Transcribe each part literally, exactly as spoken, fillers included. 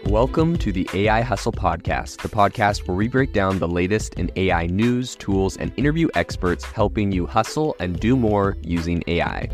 Welcome to the A I Hustle Podcast, the podcast where we break down the latest in A I news, tools, and interview experts helping you hustle and do more using A I.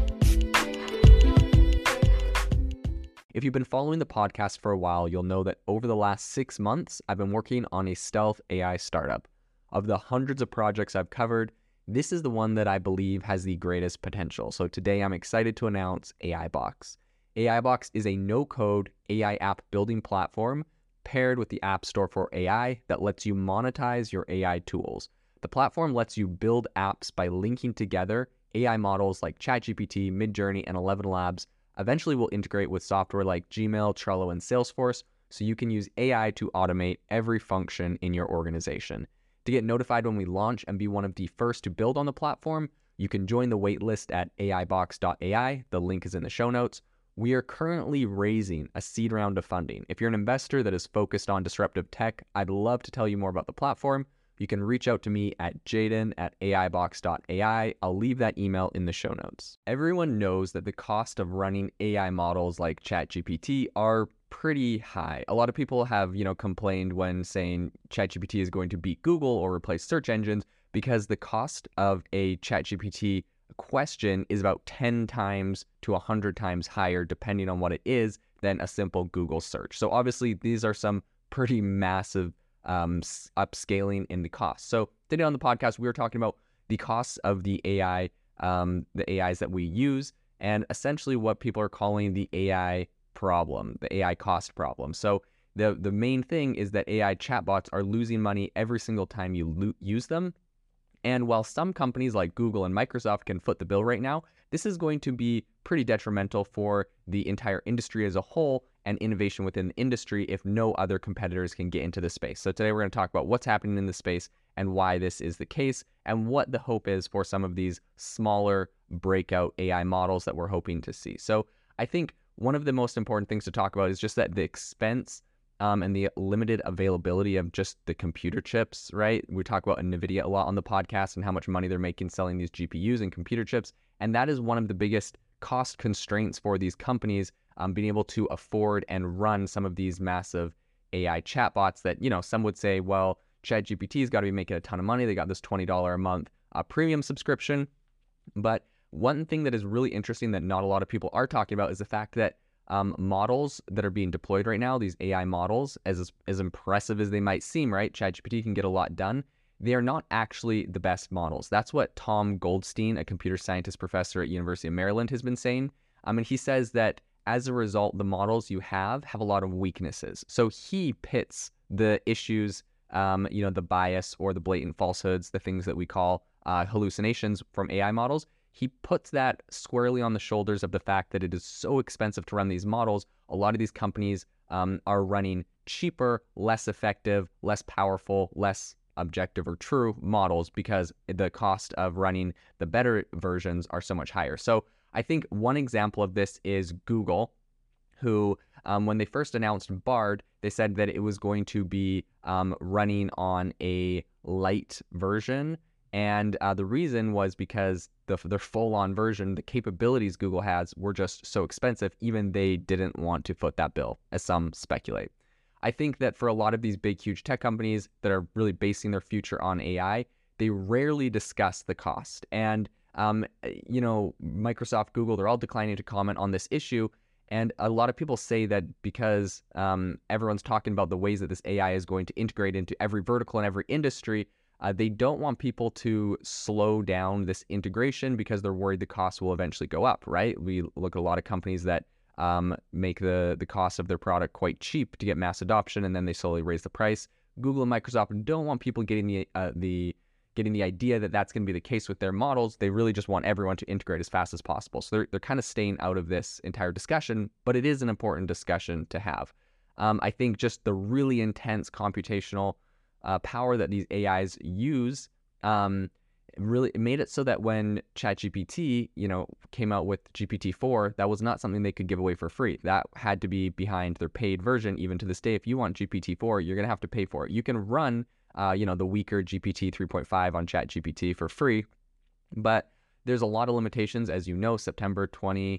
If you've been following the podcast for a while, you'll know that over the last six months, I've been working on a stealth A I startup. Of the hundreds of projects I've covered, this is the one that I believe has the greatest potential. So today I'm excited to announce AIBox. AIBox is a no-code A I app building platform paired with the App Store for A I that lets you monetize your A I tools. The platform lets you build apps by linking together A I models like ChatGPT, Midjourney, and Eleven Labs. Eventually will integrate with software like Gmail, Trello, and Salesforce, so you can use A I to automate every function in your organization. To get notified when we launch and be one of the first to build on the platform, you can join the waitlist at A I box dot A I. The link is in the show notes. We are currently raising a seed round of funding. If you're an investor that is focused on disruptive tech, I'd love to tell you more about the platform. You can reach out to me at jaden at A I box dot A I. I'll leave that email in the show notes. Everyone knows that the cost of running A I models like ChatGPT are pretty high. A lot of people have, you know, complained when saying ChatGPT is going to beat Google or replace search engines because the cost of a ChatGPT question is about ten times to one hundred times higher, depending on what it is, than a simple Google search. So obviously, these are some pretty massive um, upscaling in the cost. So today on the podcast, we were talking about the costs of the A I, um, the A Is that we use, and essentially what people are calling the A I problem, the A I cost problem. So the, the main thing is that A I chatbots are losing money every single time you lo- use them. And while some companies like Google and Microsoft can foot the bill right now, this is going to be pretty detrimental for the entire industry as a whole and innovation within the industry if no other competitors can get into the space. So today we're going to talk about what's happening in the space and why this is the case and what the hope is for some of these smaller breakout A I models that we're hoping to see. So I think one of the most important things to talk about is just that the expense Um, and the limited availability of just the computer chips, right? We talk about NVIDIA a lot on the podcast and how much money they're making selling these G P Us and computer chips. And that is one of the biggest cost constraints for these companies, um, being able to afford and run some of these massive A I chatbots that, you know, some would say, well, ChatGPT's got to be making a ton of money. They got this twenty dollars a month uh, premium subscription. But one thing that is really interesting that not a lot of people are talking about is the fact that Um, models that are being deployed right now, these A I models, as as impressive as they might seem, right? ChatGPT can get a lot done. They are not actually the best models. That's what Tom Goldstein, a computer scientist professor at University of Maryland, has been saying. Um, and he says that as a result, the models you have have a lot of weaknesses. So he pits the issues, um, you know, the bias or the blatant falsehoods, the things that we call uh, hallucinations from A I models. He puts that squarely on the shoulders of the fact that it is so expensive to run these models. A lot of these companies um, are running cheaper, less effective, less powerful, less objective or true models because the cost of running the better versions are so much higher. So I think one example of this is Google, who um, when they first announced Bard, they said that it was going to be um, running on a light version. And uh, the reason was because the, their full-on version, the capabilities Google has, were just so expensive, even they didn't want to foot that bill, as some speculate. I think that for a lot of these big, huge tech companies that are really basing their future on A I, they rarely discuss the cost. And, um, you know, Microsoft, Google, they're all declining to comment on this issue. And a lot of people say that because um, everyone's talking about the ways that this A I is going to integrate into every vertical and every industry, Uh, they don't want people to slow down this integration because they're worried the cost will eventually go up, right? We look at a lot of companies that um, make the, the cost of their product quite cheap to get mass adoption, and then they slowly raise the price. Google and Microsoft don't want people getting the uh, the getting the idea that that's going to be the case with their models. They really just want everyone to integrate as fast as possible. So they're, they're kind of staying out of this entire discussion, but it is an important discussion to have. Um, I think just the really intense computational Uh, power that these A Is use um, really made it so that when ChatGPT, you know, came out with G P T four, that was not something they could give away for free. That had to be behind their paid version. Even to this day, if you want G P T four, you're going to have to pay for it. You can run, uh, you know, the weaker G P T three point five on ChatGPT for free, but there's a lot of limitations. As you know, September twenty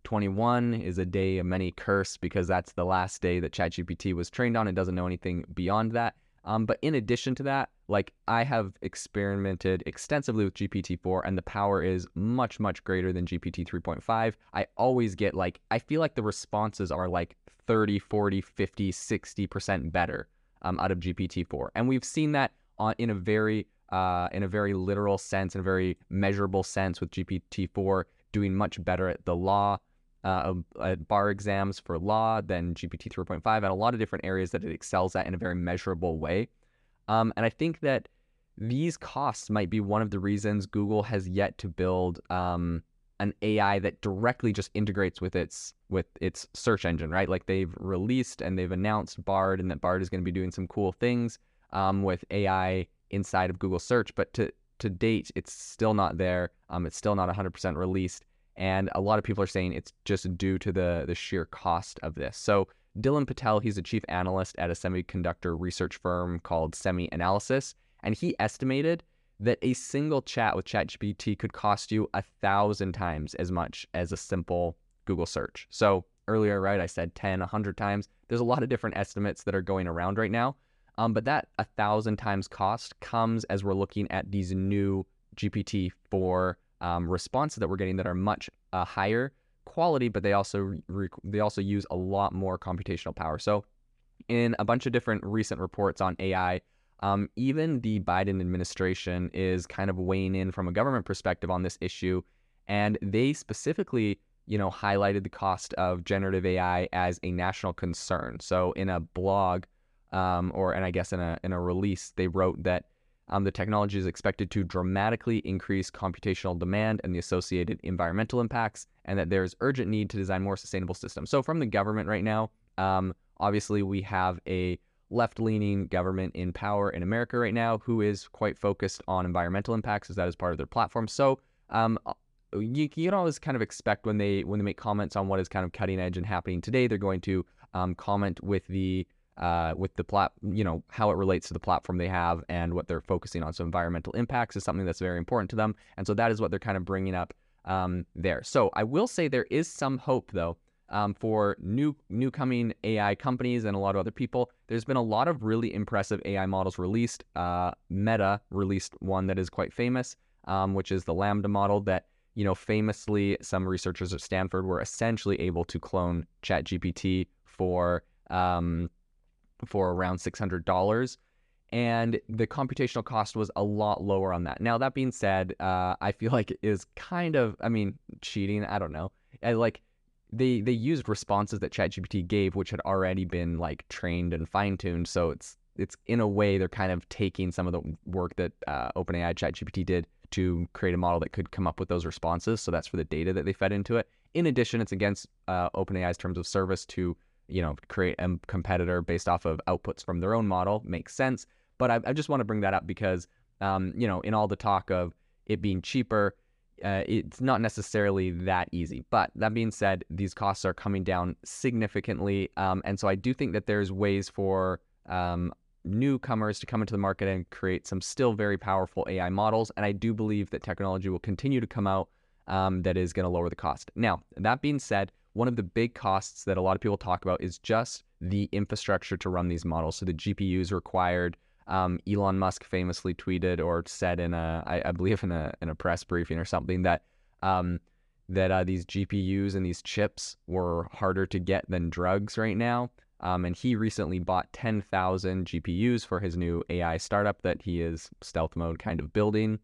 twenty-one is a day of many cursed because that's the last day that ChatGPT was trained on. It doesn't know anything beyond that. Um, but in addition to that, like I have experimented extensively with G P T four and the power is much, much greater than G P T three point five. I always get like, I feel like the responses are like thirty, forty, fifty, sixty percent better um, out of G P T four. And we've seen that on, in a very, uh, in a very literal sense, in a very measurable sense with G P T four doing much better at the law, uh, at bar exams for law than G P T three point five, and a lot of different areas that it excels at in a very measurable way. Um, and I think that these costs might be one of the reasons Google has yet to build um, an A I that directly just integrates with its with its search engine, right? Like they've released and they've announced Bard, and that Bard is going to be doing some cool things um, with A I inside of Google Search, but to to date, it's still not there. Um, it's still not one hundred percent released. And a lot of people are saying it's just due to the, the sheer cost of this. So Dylan Patel, he's a chief analyst at a semiconductor research firm called SemiAnalysis, and he estimated that a single chat with ChatGPT could cost you a thousand times as much as a simple Google search. So earlier, right, I said ten, a hundred times. There's a lot of different estimates that are going around right now. Um, but that a thousand times cost comes as we're looking at these new G P T four um, responses that we're getting that are much uh, higher quality, but they also re- they also use a lot more computational power. So in a bunch of different recent reports on A I, um, even the Biden administration is kind of weighing in from a government perspective on this issue, and they specifically, you know, highlighted the cost of generative A I as a national concern. So in a blog, um, or and I guess in a in a release, they wrote that um, the technology is expected to dramatically increase computational demand and the associated environmental impacts, and that there's urgent need to design more sustainable systems. So from the government right now, um, obviously we have a left-leaning government in power in America right now who is quite focused on environmental impacts, as that is part of their platform. So um, you, you can always kind of expect when they when they make comments on what is kind of cutting edge and happening today, they're going to um, comment with the uh, with the plat, you know, how it relates to the platform they have and what they're focusing on. So environmental impacts is something that's very important to them, and so that is what they're kind of bringing up um, there. So I will say there is some hope though. Um, for new new coming A I companies and a lot of other people. There's been a lot of really impressive A I models released. Uh, Meta released one that is quite famous, um, which is the Lambda model that, you know, famously some researchers at Stanford were essentially able to clone ChatGPT for um, for around six hundred dollars. And the computational cost was a lot lower on that. Now, that being said, uh, I feel like it is kind of, I mean, cheating. I don't know. I like... They they used responses that ChatGPT gave, which had already been like trained and fine-tuned. So it's it's in a way they're kind of taking some of the work that uh, OpenAI ChatGPT did to create a model that could come up with those responses. So that's for the data that they fed into it. In addition, it's against uh, OpenAI's terms of service to, you know, create a competitor based off of outputs from their own model. Makes sense. But I, I just want to bring that up because, um, you know, in all the talk of it being cheaper, Uh, it's not necessarily that easy. But that being said, these costs are coming down significantly. Um, and so I do think that there's ways for um, newcomers to come into the market and create some still very powerful A I models. And I do believe that technology will continue to come out um, that is going to lower the cost. Now, that being said, one of the big costs that a lot of people talk about is just the infrastructure to run these models. So the G P Us required. Um, Elon Musk famously tweeted or said in a, I, I believe in a in a press briefing or something that um, that uh, these G P Us and these chips were harder to get than drugs right now. Um, and he recently bought ten thousand G P Us for his new A I startup that he is stealth mode kind of building.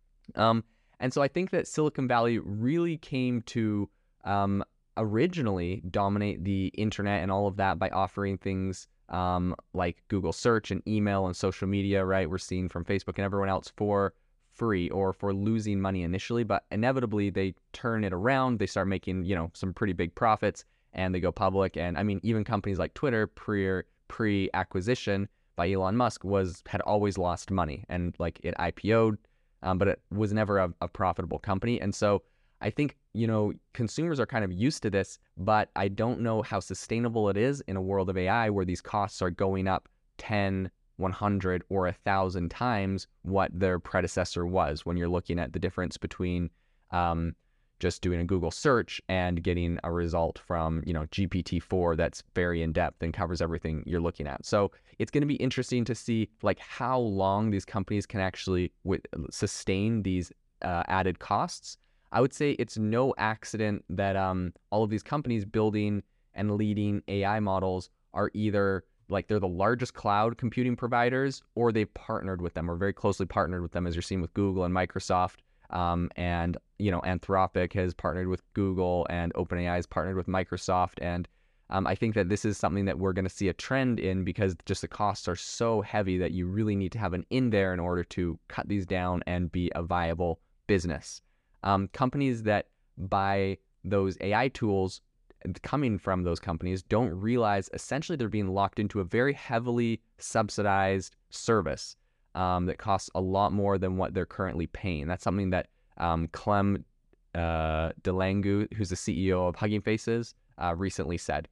Um, and so I think that Silicon Valley really came to um, originally dominate the internet and all of that by offering things Um, like Google search and email and social media, right? We're seeing from Facebook and everyone else for free or for losing money initially, but inevitably they turn it around. They start making, you know, some pretty big profits and they go public. And I mean, even companies like Twitter pre pre-acquisition by Elon Musk was had always lost money and like it I P O'd, um, but it was never a, a profitable company. And so I think, you know, consumers are kind of used to this, but I don't know how sustainable it is in a world of A I where these costs are going up ten, one hundred, or one thousand times what their predecessor was when you're looking at the difference between um, just doing a Google search and getting a result from, you know, G P T four that's very in-depth and covers everything you're looking at. So it's going to be interesting to see like how long these companies can actually with, sustain these uh, added costs. I would say it's no accident that um, all of these companies building and leading A I models are either like they're the largest cloud computing providers, or they've partnered with them or very closely partnered with them, as you're seeing with Google and Microsoft. Um, and, you know, Anthropic has partnered with Google and OpenAI has partnered with Microsoft. And um, I think that this is something that we're going to see a trend in because just the costs are so heavy that you really need to have an in there in order to cut these down and be a viable business. Um, companies that buy those A I tools coming from those companies don't realize essentially they're being locked into a very heavily subsidized service Um, that costs a lot more than what they're currently paying. That's something that um, Clem uh, DeLangu, who's the C E O of Hugging Faces, uh, recently said.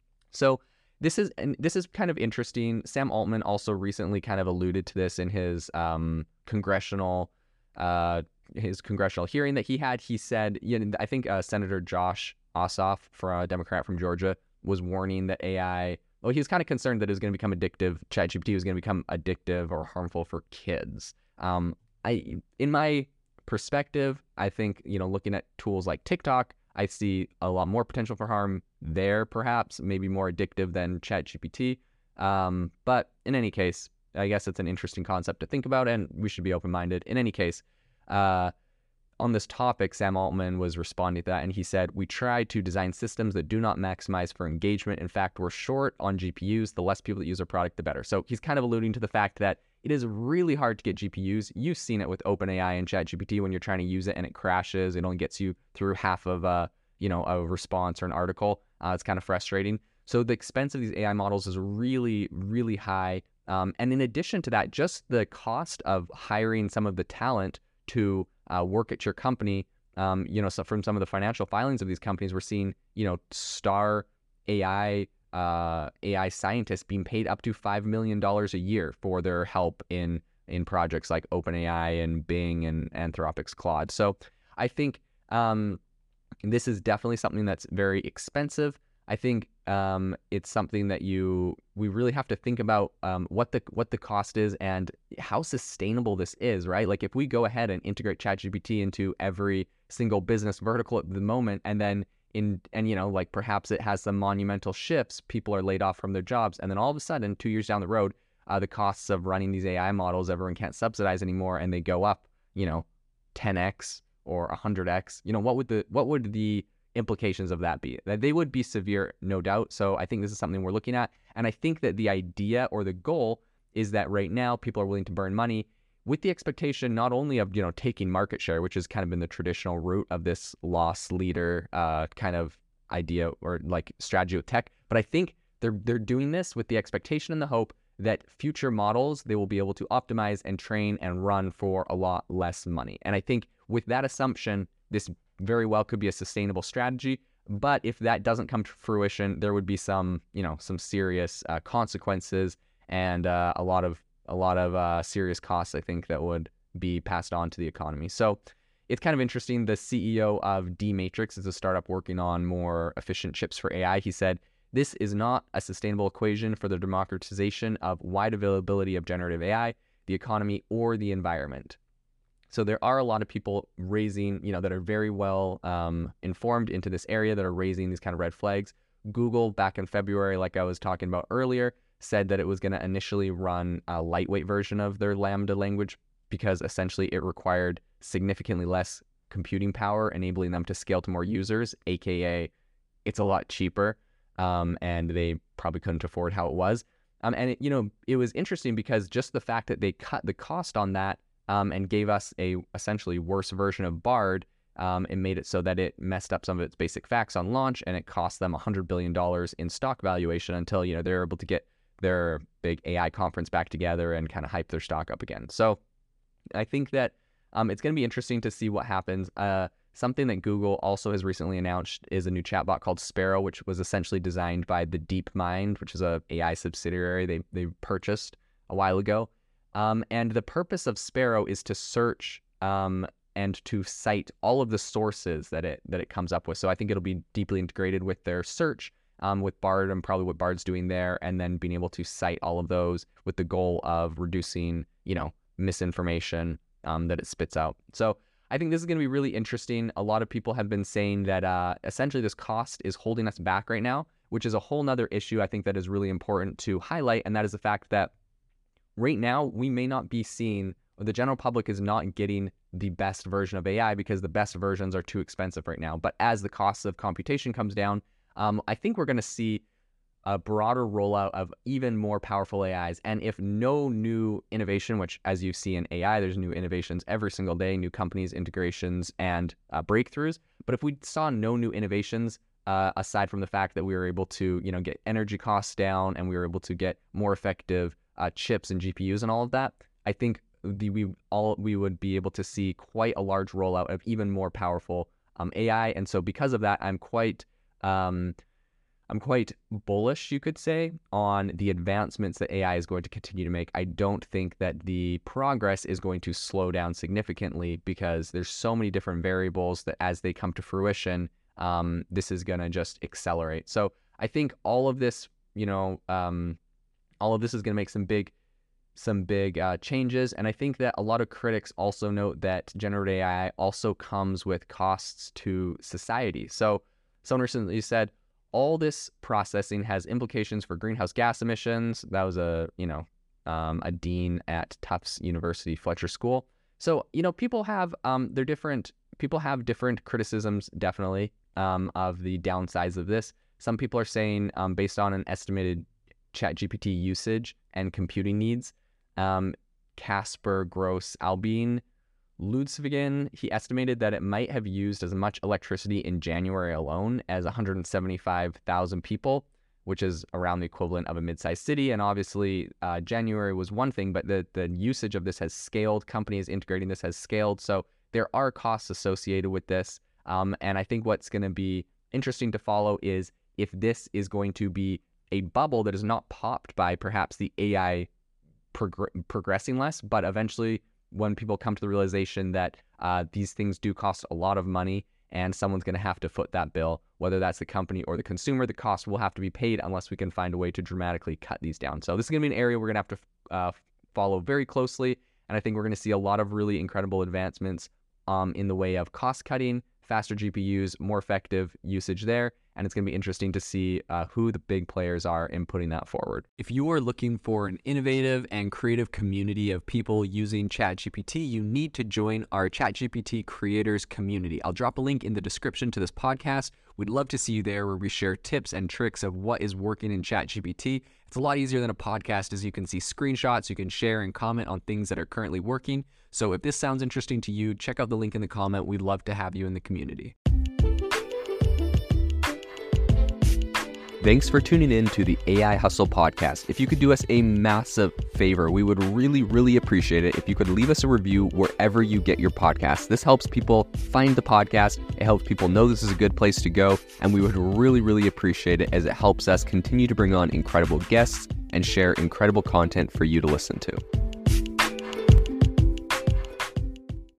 So this is and this is kind of interesting. Sam Altman also recently kind of alluded to this in his um, congressional uh, his congressional hearing that he had. He said, you know, I think uh, Senator Josh Ossoff, for a Democrat from Georgia, was warning that A I. Well, he was kind of concerned that it was going to become addictive. ChatGPT was going to become addictive or harmful for kids. Um, I, in my perspective, I think, you know, looking at tools like TikTok, I see a lot more potential for harm there, perhaps, maybe more addictive than ChatGPT. Um, but in any case, I guess it's an interesting concept to think about, and we should be open-minded. In any case, uh, on this topic, Sam Altman was responding to that, and he said, "We try to design systems that do not maximize for engagement. In fact, we're short on G P Us. The less people that use our product, the better." So he's kind of alluding to the fact that it is really hard to get G P Us. You've seen it with OpenAI and ChatGPT when you're trying to use it and it crashes. It only gets you through half of a, you know, a response or an article. Uh, it's kind of frustrating. So the expense of these A I models is really, really high. Um, and in addition to that, just the cost of hiring some of the talent to uh, work at your company, um, you know, so from some of the financial filings of these companies, we're seeing, you know, star A I uh, A I scientists being paid up to five million dollars a year for their help in in projects like OpenAI and Bing and Anthropic's Claude. So I think um, this is definitely something that's very expensive. I think um, it's something that you we really have to think about um, what the what the cost is and how sustainable this is, right? Like if we go ahead and integrate ChatGPT into every single business vertical at the moment, and then in and you know like perhaps it has some monumental shifts, people are laid off from their jobs, and then all of a sudden, two years down the road, uh, the costs of running these A I models everyone can't subsidize anymore, and they go up, you know, ten x or one hundred x. You know, what would the what would the implications of that be? That they would be severe, no doubt. So I think this is something we're looking at. And I think that the idea or the goal is that right now people are willing to burn money with the expectation not only of, you know, taking market share, which has kind of been the traditional route of this loss leader uh, kind of idea or like strategy with tech, but I think they're they're doing this with the expectation and the hope that future models they will be able to optimize and train and run for a lot less money. And I think with that assumption, this very well could be a sustainable strategy. But if that doesn't come to fruition, there would be some, you know, some serious uh, consequences and uh, a lot of a lot of uh, serious costs, I think, that would be passed on to the economy. So it's kind of interesting. The C E O of D-Matrix is a startup working on more efficient chips for A I. He said, "This is not a sustainable equation for the democratization of wide availability of generative A I, the economy, or the environment." So there are a lot of people raising, you know, that are very well um, informed into this area that are raising these kind of red flags. Google, back in February, like I was talking about earlier, said that it was going to initially run a lightweight version of their Lambda language because essentially it required significantly less computing power, enabling them to scale to more users, aka it's a lot cheaper, um, and they probably couldn't afford how it was. Um, and, it, you know, it was interesting because just the fact that they cut the cost on that Um, and gave us a essentially worse version of Bard um, and made it so that it messed up some of its basic facts on launch, and it cost them one hundred billion dollars in stock valuation until, you know, they're able to get their big A I conference back together and kind of hype their stock up again. So I think that um, it's going to be interesting to see what happens. Uh, something that Google also has recently announced is a new chatbot called Sparrow, which was essentially designed by the DeepMind, which is a A I subsidiary they they purchased a while ago. Um, and the purpose of Sparrow is to search um, and to cite all of the sources that it that it comes up with. So I think it'll be deeply integrated with their search, um, with Bard and probably what Bard's doing there, and then being able to cite all of those with the goal of reducing, you know, misinformation um, that it spits out. So I think this is going to be really interesting. A lot of people have been saying that uh, essentially this cost is holding us back right now, which is a whole nother issue I think that is really important to highlight. And that is the fact that right now we may not be seeing, or the general public is not getting the best version of A I because the best versions are too expensive right now. But as the cost of computation comes down, um, I think we're going to see a broader rollout of even more powerful A Is. And if no new innovation, which as you see in A I, there's new innovations every single day, new companies, integrations, and uh, breakthroughs. But if we saw no new innovations, uh, aside from the fact that we were able to, you know, get energy costs down and we were able to get more effective uh, chips and G P Us and all of that, I think the, we all we would be able to see quite a large rollout of even more powerful um, A I. And so because of that, I'm quite um, I'm quite bullish, you could say, on the advancements that A I is going to continue to make. I don't think that the progress is going to slow down significantly because there's so many different variables that as they come to fruition, um, this is going to just accelerate. So I think all of this, you know, um, all of this is going to make some big, some big uh, changes. And I think that a lot of critics also note that generative A I also comes with costs to society. So someone recently said, all this processing has implications for greenhouse gas emissions. That was a, you know, um, a dean at Tufts University Fletcher School. So, you know, people have, um, they're different, people have different criticisms, definitely, um, of the downsides of this. Some people are saying, um, based on an estimated ChatGPT usage and computing needs, um, Casper Gross Albin Lutzvigen, he estimated that it might have used as much electricity in January alone as one hundred seventy-five thousand people, which is around the equivalent of a mid-sized city. And obviously, uh, January was one thing, but the, the usage of this has scaled. Companies integrating this has scaled. So there are costs associated with this. Um, and I think what's going to be interesting to follow is if this is going to be a bubble that is not popped by perhaps the A I prog- progressing less, but eventually when people come to the realization that uh, these things do cost a lot of money and someone's going to have to foot that bill, whether that's the company or the consumer, the cost will have to be paid unless we can find a way to dramatically cut these down. So this is going to be an area we're going to have to uh, follow very closely. And I think we're going to see a lot of really incredible advancements um, in the way of cost cutting, faster G P Us, more effective usage there. And it's going to be interesting to see uh, who the big players are in putting that forward. If you are looking for an innovative and creative community of people using ChatGPT, you need to join our ChatGPT creators community. I'll drop a link in the description to this podcast. We'd love to see you there where we share tips and tricks of what is working in ChatGPT. It's a lot easier than a podcast as you can see screenshots, you can share and comment on things that are currently working. So if this sounds interesting to you, check out the link in the comment. We'd love to have you in the community. Thanks for tuning in to the A I Hustle podcast. If you could do us a massive favor, we would really, really appreciate it if you could leave us a review wherever you get your podcasts. This helps people find the podcast. It helps people know this is a good place to go. And we would really, really appreciate it as it helps us continue to bring on incredible guests and share incredible content for you to listen to.